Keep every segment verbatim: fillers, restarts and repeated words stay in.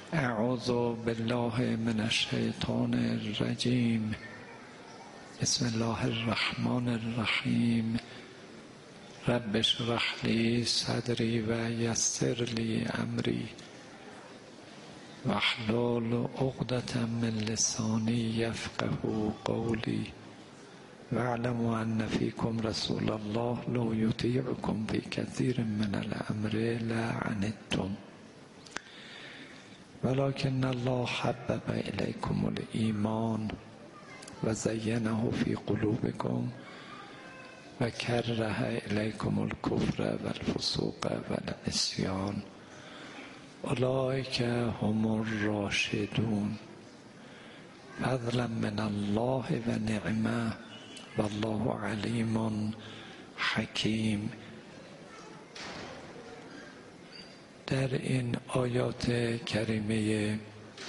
اعوذ بالله من الشیطان الرجیم. بسم الله الرحمن الرحیم. رب اشرح لی صدری و یسر لی امری واحلل عقدة من لسانی یفقهوا قولی واعلموا ان فیکم رسول الله لو یطیعکم فی کثیر من الامر لعنتم ولكن الله حبب الیکم الایمان و زینه فی قلوبکم و کره الیکم الکفر و الفسوق و العصیان اولئک هم الراشدون فضلا من الله و نعمه والله علیم حکیم. در این آیات کریمه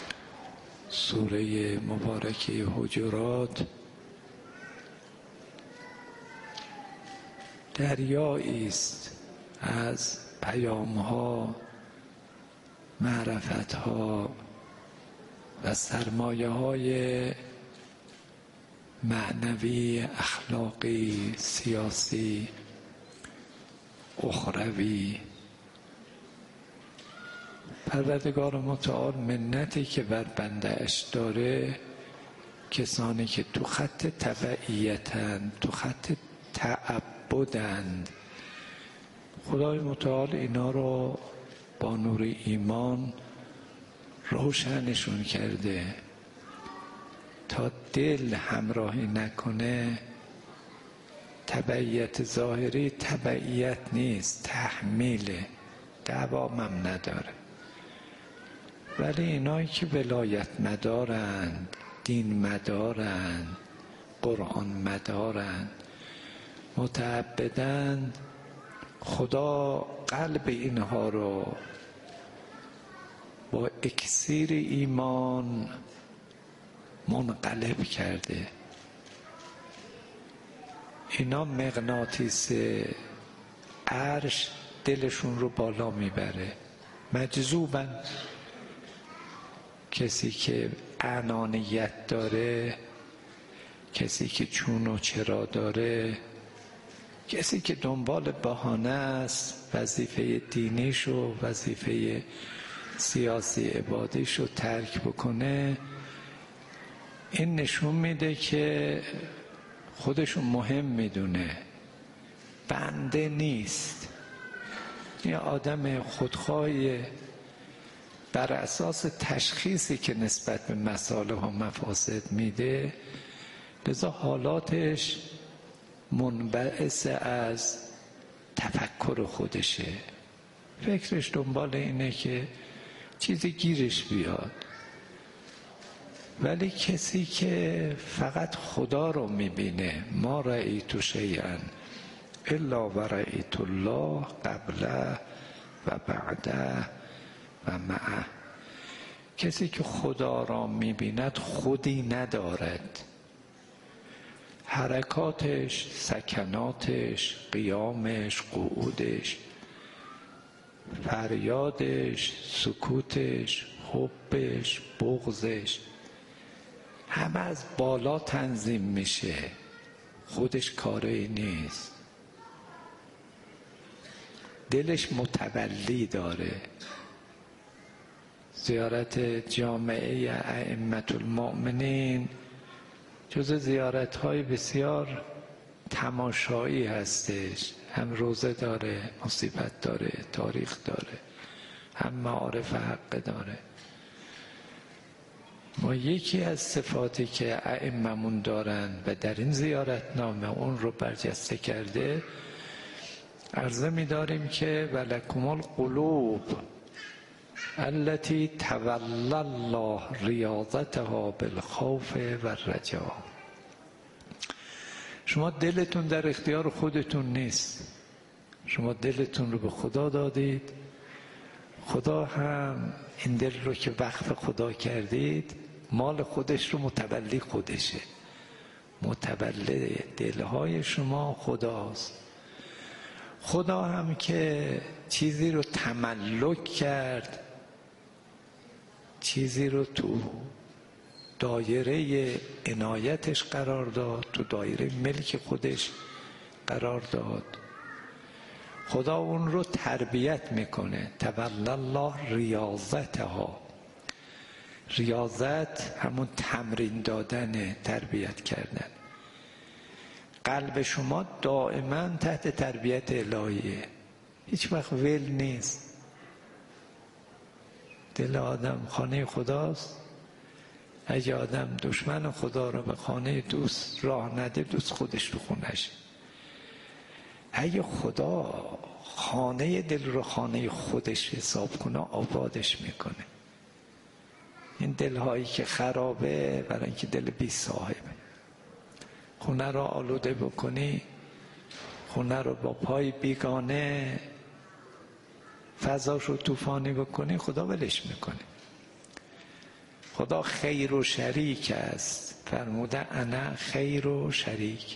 سوره مبارکه حجرات دریایی است از پیام‌ها، معرفت‌ها و سرمایه‌های معنوی، اخلاقی، سیاسی، اخروی. پروردگار متعال منتی که بر بنده اش داره، کسانی که تو خط تبعیتند، تو خط تعبدند، خدای متعال اینا رو با نور ایمان روشنشون کرده تا دل همراهی نکنه. تبعیت ظاهری تبعیت نیست، تحمیله، دوامم نداره. ولی اینایی که ولایت مدارند، دین مدارند، قرآن مدارند، متعبدند، خدا قلب اینها رو با اکسیر ایمان منقلب کرده. اینا مغناطیس عرش دلشون رو بالا میبره، مجذوبن. کسی که انانیت داره، کسی که چون و چرا داره، کسی که دنبال بهانه است، وظیفه دینیش و وظیفه سیاسی عبادیش رو ترک بکنه، این نشون میده که خودشون مهم میدونه، بنده نیست. یه آدم خودخواهی بر اساس تشخیصی که نسبت به مصالح و مفاسد میده، لذا حالاتش منبعث از تفکر خودشه. فکرش دنبال اینه که چیزی گیرش بیاد. ولی کسی که فقط خدا رو میبینه، ما رأیت شیئا الا و رأیت الله قبله و بعده و معه، کسی که خدا را میبیند خودی ندارد. حرکاتش، سکناتش، قیامش، قعودش، فریادش، سکوتش، حبش، بغضش، همه از بالا تنظیم میشه. خودش کاری نیست. دلش متولی داره. زیارت جامعه ائمة المؤمنین جز زیارت‌های بسیار تماشایی هستش. هم روزه داره، مصیبت داره، تاریخ داره، هم معارف حق داره. ما یکی از صفاتی که ائممون دارن و در این زیارتنامه اون رو برجسته کرده، عرضه می‌داریم که ولکم القلوب التي تولی الله ریاضتها بالخوف و الرجا. شما دلتون در اختیار خودتون نیست، شما دلتون رو به خدا دادید. خدا هم این دل رو که وقف خدا کردید، مال خودش رو متولی خودشه. متولی دلهای شما خداست. خدا هم که چیزی رو تملک کرد چیزی رو تو دایره عنایتش قرار داد، تو دایره ملک خودش قرار داد. خدا اون رو تربیت میکنه. تولی الله ریاضتها. ریاضت همون تمرین دادن، تربیت کردن. قلب شما دائما تحت تربیت الهیه، هیچ وقت ول نیست. دل آدم خانه خداست. اگه آدم دشمن خدا رو به خانه دوست راه نده، دوست خودش تو خونش. اگه خدا خانه دل رو خانه خودش حساب کنه، آبادش میکنه. این دلهایی که خرابه برای اینکه دل بی صاحبه. خونه رو آلوده بکنی، خونه رو با پای بیگانه فضاش رو طوفانی بکنی، خدا ولش میکنه. خدا خیر و شریک است. فرموده انا خیر و شریک.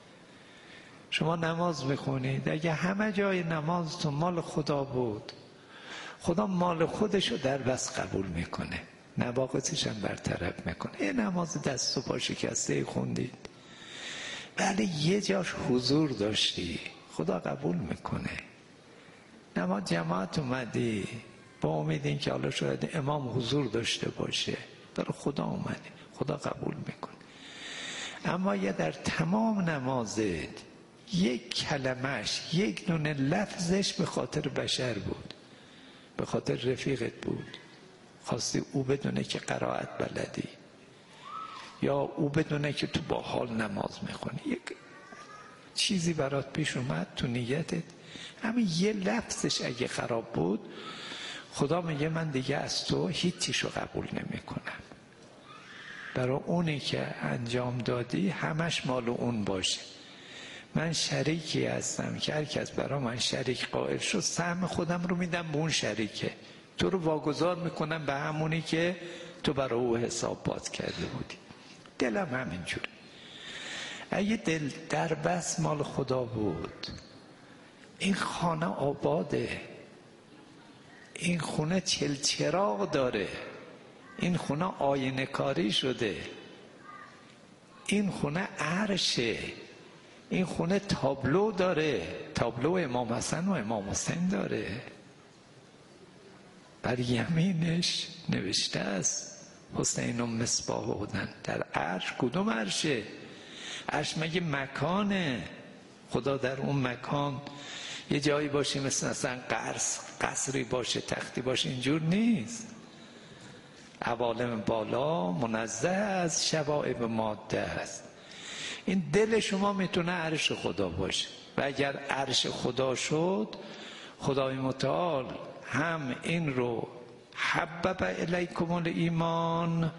شما نماز میخونید، اگه همه جای نمازتون مال خدا بود، خدا مال خودشو در بس قبول میکنه، نواقصش هم برطرف میکنه. یه نماز دست و پا شکسته خوندید، ولی یه جاش حضور داشتی، خدا قبول میکنه. نماز جماعت اومدی با امید این که حالا شاید امام حضور داشته باشه، برای خدا اومدی، خدا قبول میکنه. اما یه در تمام نمازت یک کلمش، یک دونه لفظش به خاطر بشر بود، به خاطر رفیقت بود، خواستی او بدونه که قرائت بلدی، یا او بدونه که تو با حال نماز میخونی، یک چیزی برات پیش اومد تو نیتت، همین یه لفظش اگه خراب بود، خدا میگه من دیگه از تو هیچیشو قبول نمیکنم. برای اونی که انجام دادی همش مال اون باشه. من شریکی هستم که هر کس برای من شریک قائل شد، سهم خودم رو میدم به اون شریکه، تو رو واگذار میکنم به همونی که تو برای او حساب باز کرده بودی. دلم همینجوری. اگه دل در بس مال خدا بود، این خانه آباده، این خونه چلچراغ داره، این خونه آینه کاری شده، این خونه عرشه، این خونه تابلو داره، تابلو امام حسن و امام حسین داره، بر یمینش نوشته است حسین و مصباح بودن. در عرش، کدوم عرشه؟ عرش مگه مکانه؟ خدا در اون مکان یه جایی باشه مثل اصلا قصر، قصری باشه، تختی باشه، اینجور نیست. عوالم بالا منزه از شوائب ماده است. این دل شما میتونه عرش خدا باشه، و اگر عرش خدا شد، خدای متعال هم این رو حبب الیکم الایمان،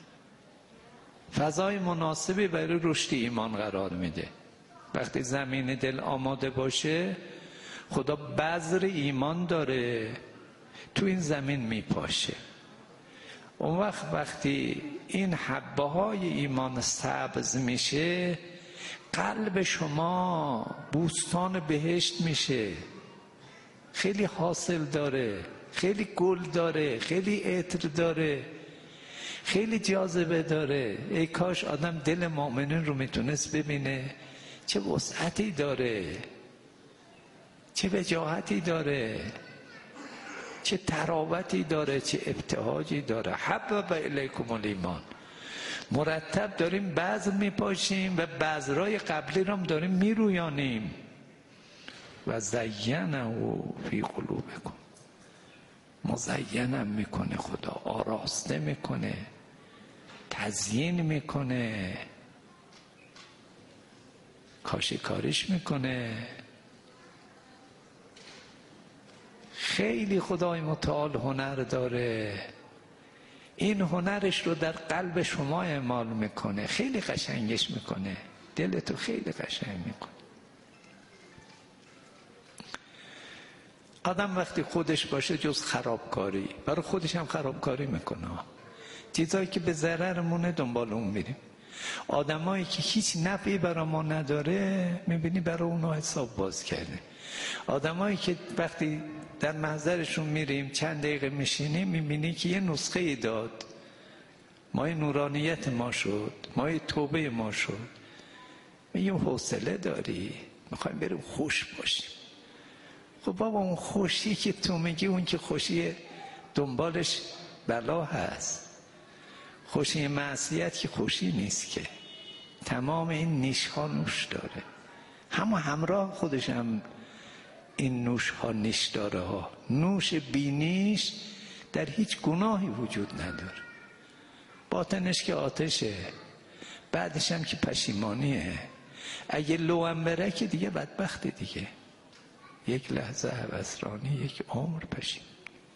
فضای مناسبی برای رشد ایمان قرار میده. وقتی زمین دل آماده باشه، خدا بذر ایمان داره تو این زمین میپاشه. اون وقت وقتی این حبه های ایمان سبز میشه، قلب شما بوستان بهشت میشه، خیلی حاصل داره، خیلی گل داره، خیلی عطر داره، خیلی جاذبه داره. ای کاش آدم دل مؤمنین رو میتونست ببینه، چه وسعتی داره، چه وجاهتی داره، چه تراوتی داره، چه ابتهاجی داره. حبب الیکم الایمان. مرتب داریم بذر میپاشیم و بذرهای قبلی رو هم داریم میرویانیم. و زینه فی قلوبکم، مزینم میکنه خدا، آراسته میکنه، تزیین میکنه، کاشیکاریش میکنه. خیلی خدای متعال هنر داره، این هنرش رو در قلب شما اعمال میکنه، خیلی قشنگش میکنه، دلتو خیلی قشنگ میکنه. آدم وقتی خودش باشه جز خرابکاری، برای خودش هم خرابکاری میکنه. چیزایی که به ضررمونه دنبال اون میریم. آدمایی که هیچ نفعی برای ما نداره، میبینی برای اونها حساب باز کرده. آدمایی که وقتی در محضرشون میریم چند دقیقه میشینیم میبینی که یه نسخه ای داد، مایه نورانیت ما شد، مایه توبه ما شد. میگیم حوصله داری؟ میخوایم بریم خوش باشیم. خب بابا اون خوشی که تو میگی اون که خوشی دنبالش بلا هست. خوشی معصیت که خوشی نیست که، تمام این نیش ها نوش داره، همه همراه خودش هم این نوش ها نیش داره ها. نوش بی نیش در هیچ گناهی وجود نداره، باطنش که آتشه، بعدش هم که پشیمانیه. اگه لو هم بره که دیگه بدبختی دیگه، یک لحظه هوسرانی، یک عمر پشیمان.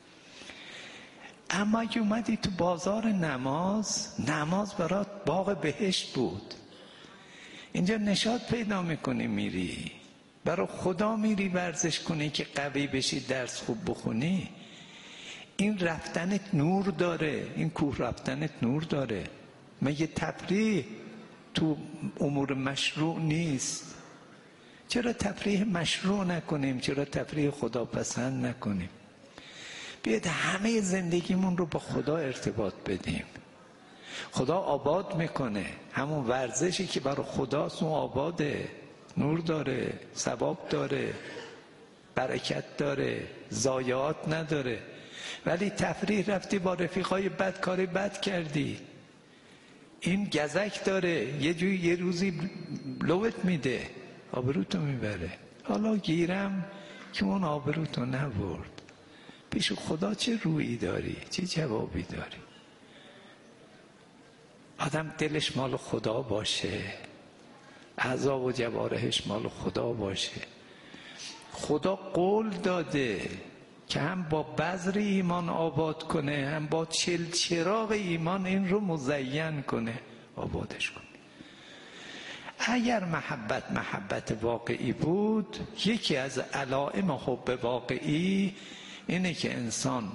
اما اگه اومدی تو بازار نماز، نماز برات باغ بهشت بود، اینجا نشاط پیدا میکنی، میری برای خدا میری ورزش کنی که قوی بشی، درس خوب بخونی. این رفتنت نور داره، این کوه رفتنت نور داره. مگه تفریح تو امور مشروع نیست؟ چرا تفریح مشروع نکنیم؟ چرا تفریح خدا پسند نکنیم؟ بیاید همه زندگیمون رو با خدا ارتباط بدیم. خدا آباد میکنه، همون ورزشی که برای خداست اون آباده، نور داره، ثواب داره، برکت داره، ضایعات نداره. ولی تفریح رفتی با رفیقای بد کاری بد کردی، این گزک داره، یه جوی یه روزی لوت میده، آبروتو میبره. حالا گیرم که اون آبروتو نبرد، پیش خدا چه رویی داری؟ چه جوابی داری؟ آدم دلش مال خدا باشه، اعضا و جوارحش مال خدا باشه. خدا قول داده که هم با بذر ایمان آباد کنه، هم با چل چراغ ایمان این رو مزین کنه، آبادش کنه. اگر محبت محبت واقعی بود، یکی از علائم حب واقعی اینه که انسان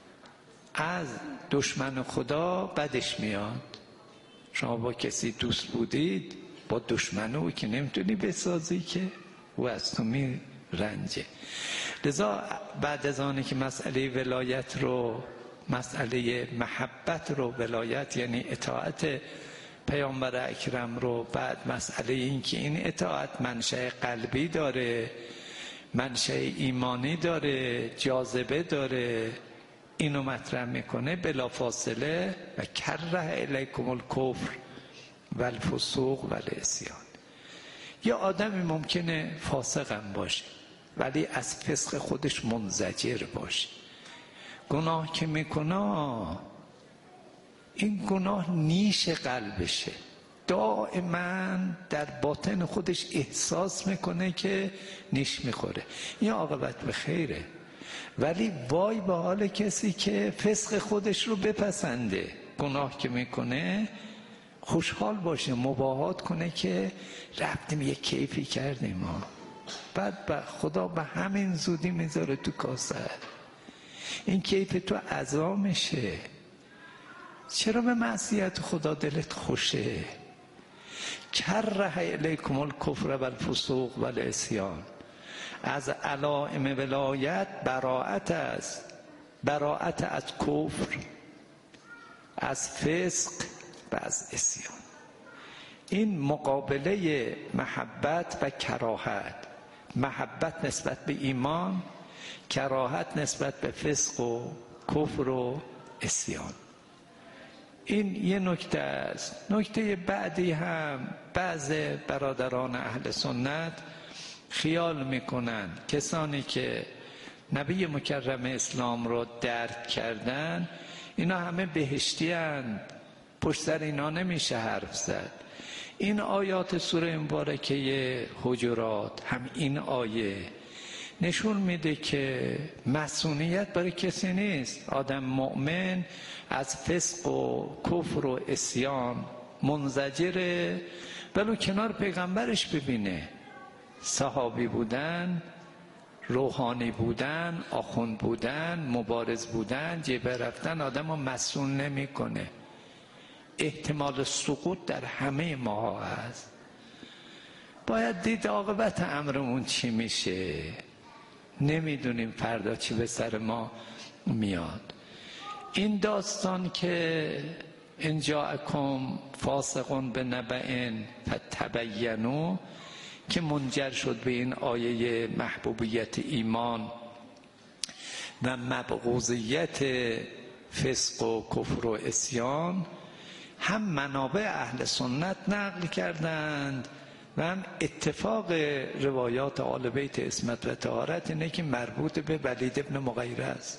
از دشمن خدا بدش میاد. شما با کسی دوست بودید، با دشمن او که نمیتونی بسازی که او از تو می رنجه. لذا بعد از آنه که مسئله ولایت رو، مسئله محبت رو، ولایت یعنی اطاعت پیامبر اکرم رو، بعد مسئله این که این اطاعت منشأ قلبی داره، منشأ ایمانی داره، جاذبه داره، اینو مطرح میکنه بلافاصله و کره الیکم الکفر و الفسوق و العصیان. یه آدمی ممکنه فاسق هم باشه ولی از فسق خودش منزجر باشه. گناه که میکنه این گناه نیش قلبشه، دائما در باطن خودش احساس میکنه که نیش میخوره، این عاقبت به خیره. ولی وای به حال کسی که فسق خودش رو بپسنده، گناه که میکنه خوشحال باشه، مباهات کنه که رفتیم یه کیفی کردیم ما، بعد با خدا به همین زودی میذاره تو کاسه. این کیف تو عزامشه. چرا به معصیت خدا دلت خوشه؟ کره الیکم الکفر و الفسوق و العصیان. از علائم ولایت براءت است، براءت از کفر، از فسق و از عصیان. این مقابله محبت و کراهت، محبت نسبت به ایمان، کراهت نسبت به فسق و کفر و عصیان. این یه نکته است. نکته بعدی هم بعض برادران اهل سنت خیال میکنن کسانی که نبی مکرم اسلام رو درک کردن اینا همه بهشتی هستند، پشت سر اینا نمیشه حرف زد. این آیات سوره مبارکه حجرات، هم این آیه نشون میده که مسئولیت برای کسی نیست. آدم مؤمن از فسق و کفر و عصیان منزجره، ولو کنار پیغمبرش ببینه. صحابی بودن، روحانی بودن، آخوند بودن، مبارز بودن، جبه رفتن آدم رو مسئول نمی کنه. احتمال سقوط در همه ما هست. باید دید عاقبت امرمون چی میشه. نمیدونیم فردا چی به سر ما میاد. این داستان که ان جاءکم فاسق بنبأ فتبینوا که منجر شد به این آیه محبوبیت ایمان و مبغوضیت فسق و کفر و عصیان، هم منابع اهل سنت نقل کردند و هم اتفاق روایات آل بیت عصمت و طهارت اینه که مربوط به ولید ابن مغیره است.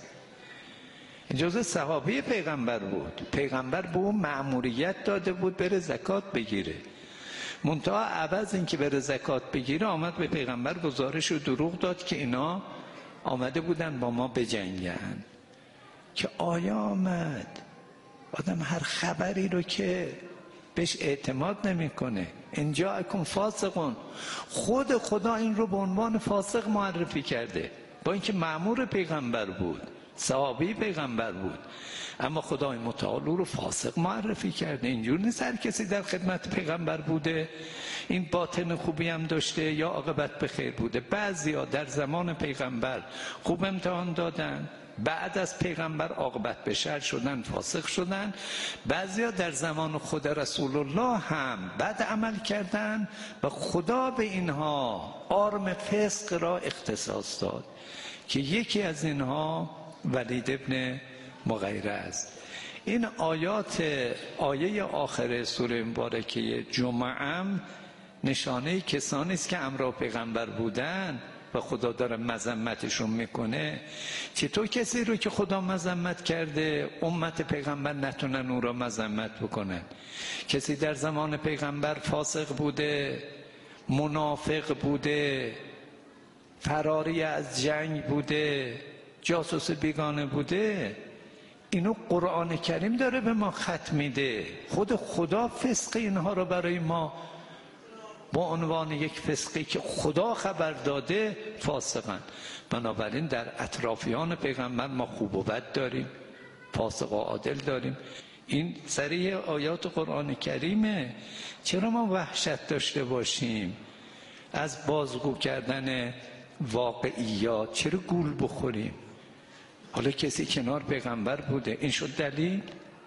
جزء صحابه پیغمبر بود. پیغمبر به اون مأموریت داده بود بره زکات بگیره. منتها عوض این که بره زکات بگیره آمد به پیغمبر گزارش و دروغ داد که اینا آمده بودن با ما بجنگن. که آیا آمد آدم هر خبری رو که بهش اعتماد نمیکنه. ان جاءکم فاسقون، خود خدا این رو به عنوان فاسق معرفی کرده، با اینکه مأمور پیغمبر بود، صحابی پیغمبر بود، اما خدای متعال رو فاسق معرفی کرده. اینجور نیست هر کسی در خدمت پیغمبر بوده این باطن خوبی هم داشته یا عاقبت به خیر بوده. بعضیا در زمان پیغمبر خوب امتحان دادن، بعد از پیغمبر عاقبت به شر شدن، فاسق شدن. بعضیا در زمان خود رسول الله هم بد عمل کردن و خدا به اینها آرم فسق را اختصاص داد که یکی از اینها ولید ابن مغیره است. این آیات آیه آخر سوره مبارکه جمعه هم نشانه کسانی است که همراه پیغمبر بودن و خدا داره مذمتشون میکنه. چطور کسی رو که خدا مذمت کرده امت پیغمبر نتونن اون رو مذمت بکنن؟ کسی در زمان پیغمبر فاسق بوده، منافق بوده، فراری از جنگ بوده، جاسوس بیگانه بوده، اینو قرآن کریم داره به ما خط میده. خود خدا فسق اینها رو برای ما با عنوان یک فسقی که خدا خبر داده فاسقن. بنابراین در اطرافیان پیغمبر ما خوب و بد داریم، فاسق و عادل داریم. این صریح آیات قرآن کریمه. چرا ما وحشت داشته باشیم از بازگو کردن واقعیات؟ چرا گول بخوریم؟ حالا کسی کنار پیغمبر بوده، این شد دلیل؟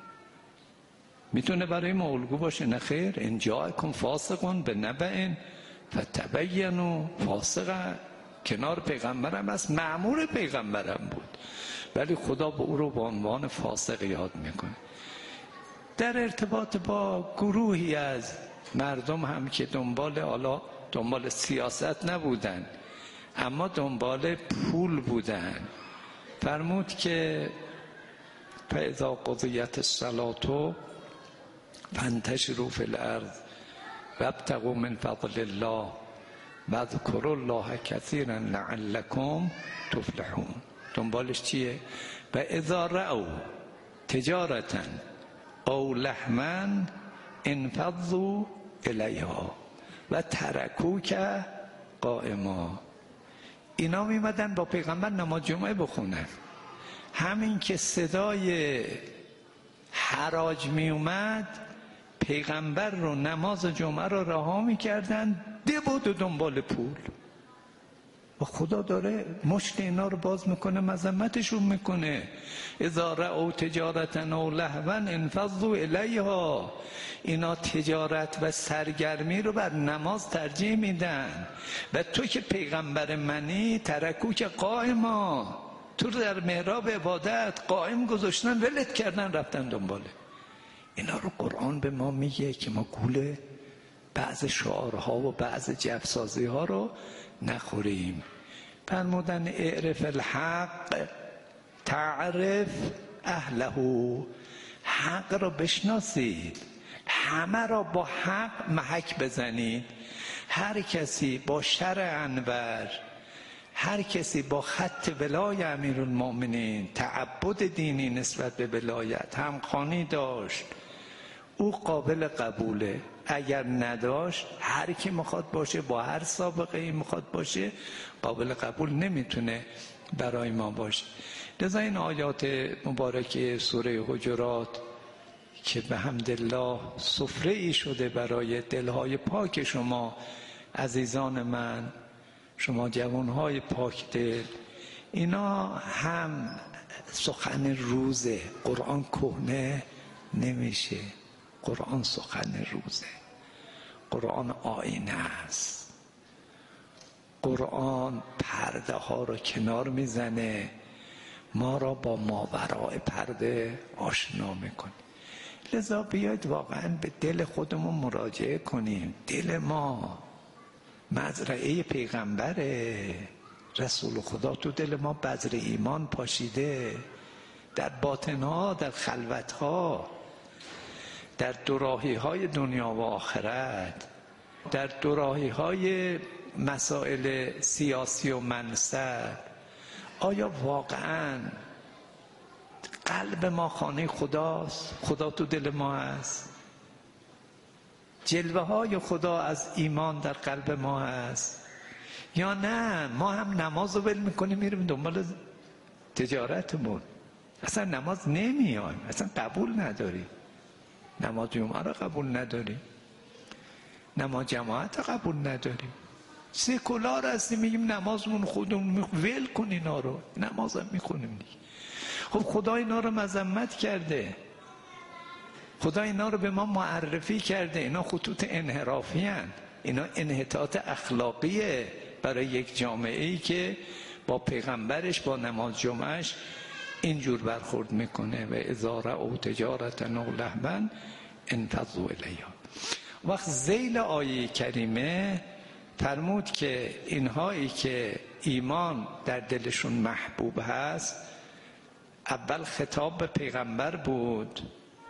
میتونه برای ما الگو باشه؟ نه خیر. ان جاءکم فاسقون بنبأ فتبینوا. فاسق کنار پیغمبرم است، مأمور پیغمبرم بود، ولی خدا به او رو به عنوان فاسق یاد میکنه. در ارتباط با گروهی از مردم هم که دنبال حالا دنبال سیاست نبودن اما دنبال پول بودن، فرمود که فاذا قضیت الصلاة فانتشروا فی الارض وابتغوا من فضل الله واذکروا الله کثیرا لعلکم تفلحون. دنبالش چیه؟ و اذا رأوا تجارة او لهوا انفضوا الیها و ترکوک قائما. اینا میمدن با پیغمبر نماز جمعه بخونن. همین که صدای حراج می اومد پیغمبر رو نماز جمعه رو رها میکردن، ده بود و دنبال پول. و خدا داره مشت اینا رو باز میکنه، مذمتشون میکنه. اذا رأوا تجارة او لهوا انفضوا الیها. اینا تجارت و سرگرمی رو بر نماز ترجیح میدن و تو که پیغمبر منی ترکوک قائما، تو در محراب عبادت قائم گذاشتن، ولت کردن رفتن دنباله. اینا رو قرآن به ما میگه که ما گول بعض شعارها و بعض جفسازی ها رو نخوریم. فرمودن اعرف الحق تعرف اهله. حق رو بشناسید، همه را با حق محک بزنید. هر کسی با شرع انور، هر کسی با خط ولای امیرالمؤمنین تعبد دینی نسبت به ولایت همخوانی داشت، او قابل قبوله. اگر نداشت، هر کی میخواد باشه با هر سابقه ای میخواد باشه، قابل قبول نمیتونه برای ما باشه. لذا این آیات مبارکه سوره حجرات که به حمدالله سفره ای شده برای دلهای پاک شما عزیزان من، شما جوانهای پاک دل، اینا هم سخن روزه. قرآن کهنه نمیشه، قرآن سخن روزه، قرآن آینه است، قرآن پرده ها رو کنار میزنه، ما را با ماورای پرده آشنا میکنه. لذا بیاید واقعا به دل خودمون مراجعه کنیم. دل ما مزرعه پیغمبره، رسول خدا تو دل ما بذر ایمان پاشیده، در باطنها، در خلوتها، در دوراهی های دنیا و آخرت، در دوراهی های مسائل سیاسی و منصب. آیا واقعا قلب ما خانه خداست؟ خدا تو دل ما هست؟ جلوه های خدا از ایمان در قلب ما هست یا نه؟ ما هم نماز رو ول میکنیم میریم دنبال تجارتمون، اصلا نماز نمیایم، اصلا قبول نداریم، نماز جمعه رو قبول نداریم، نماز جماعت رو قبول نداریم، سکولار هستیم، میگیم نمازمون خودمون ول کن اینا رو، نماز هم میخونیم دیگه. خب خدا اینا رو مذمت کرده، خدا اینا رو به ما معرفی کرده، اینا خطوط انحرافی هن. اینا انحطاط اخلاقیه برای یک جامعه ای که با پیغمبرش، با نماز جمعهش اینجور برخورد میکنه. و اذا رأوا تجارة او لهوا انفضوا الیها. وقت ذیل آیه کریمه فرمود که اینهایی که ایمان در دلشون محبوب هست، اول خطاب به پیغمبر بود،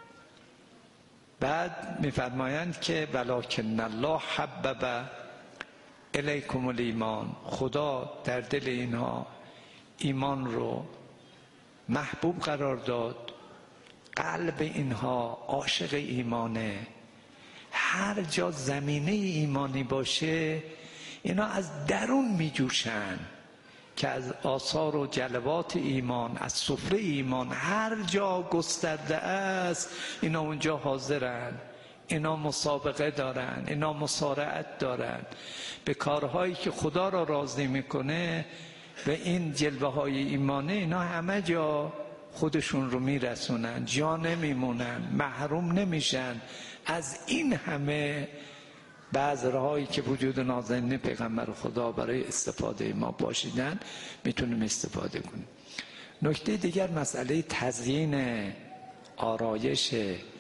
بعد میفرمایند که ولکن الله حبب الیکم الایمان، خدا در دل اینها ایمان رو محبوب قرار داد، قلب اینها عاشق ایمانه. هر جا زمینه ایمانی باشه اینا از درون میجوشن که از آثار و جلوات ایمان، از سفره ایمان هر جا گسترده است اینا اونجا حاضرن، اینا مسابقه دارن، اینا مسارعت دارن به کارهایی که خدا را راضی میکنه. و این جلوه های ایمانه اینا همه جا خودشون رو میرسونن، جا نمیمونن، محروم نمیشن از این همه بذرهایی که وجود نازنین پیغمبر خدا برای استفاده ما باشیدن میتونیم استفاده کنیم. نکته دیگر مسئله تزیین آرایش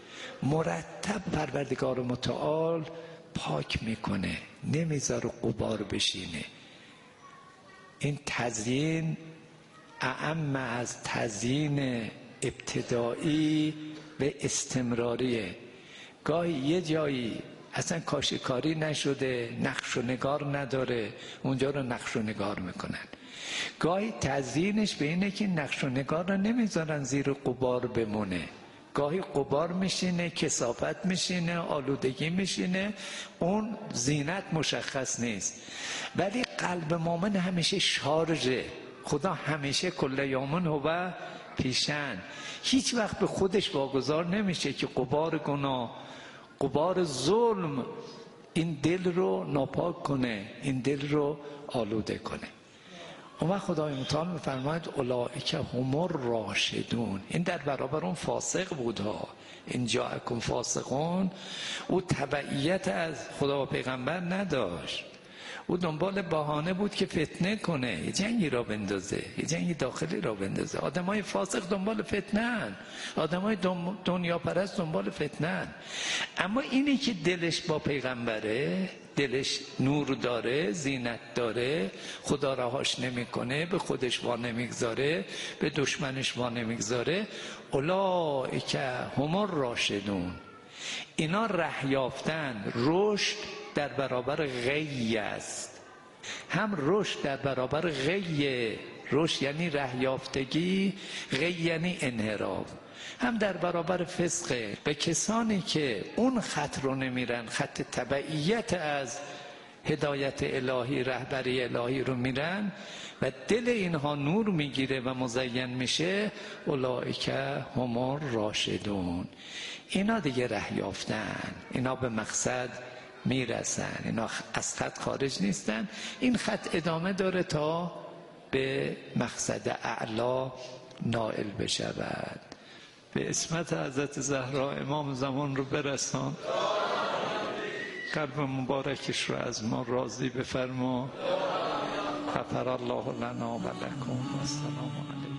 مرتب پروردگار متعال پاک میکنه، نمیذاره غبار بشینه. این تزیین اعم از تزیین ابتدایی و استمراریه. گاهی یه جایی اصلا کاشیکاری نشده، نقش و نگار نداره، اونجا رو نقش و نگار میکنن. گاهی تزیینش به اینه که نقش و نگار رو نمیذارن زیر غبار بمونه، گاهی غبار میشینه، کثافت میشینه، آلودگی میشینه، اون زینت مشخص نیست. ولی قلب مومن همیشه شارژه، خدا همیشه کل یومن هو پیشن، هیچ وقت به خودش واگذار نمیشه که غبار گناه، غبار ظلم این دل رو ناپاک کنه، این دل رو آلوده کنه. اون وقت خدای متعال میفرماید اولئک هم الراشدون. این در برابر اون فاسق بود ها، این جاءکم فاسقون. او تبعیت از خدا و پیغمبر نداشت، او دنبال بهانه بود که فتنه کنه، یه جنگی را بندازه، یه جنگی داخلی را بندازه. آدمای فاسق دنبال فتنه هن، آدمای دنیا پرست دنبال فتنه هن. اما اینی که دلش با پیغمبره، دلش نور داره، زینت داره، خدا رهاش نمیکنه، به خودش وا نمیگذاره، به دشمنش وا نمیگذاره، اولئک هم الراشدون. اینا ره یافتن. رشد در برابر غی است، هم رشد در برابر غی، رشد یعنی ره یافتگی، غی یعنی انحراف، هم در برابر فسقه. به کسانی که اون خط رو نمیرن، خط تبعیت از هدایت الهی، رهبری الهی رو میرن و دل اینها نور میگیره و مزین میشه، اولئک هم الراشدون. اینا دیگه ره یافتن، اینا به مقصد میرسن، اینا از خط خارج نیستن. این خط ادامه داره تا به مقصد اعلا نائل بشود. به اسمت حضرت زهرا امام زمان رو برسان، قلب مبارکش رو از ما راضی بفرما. غفر الله لنا و لکم و السلام علیکم.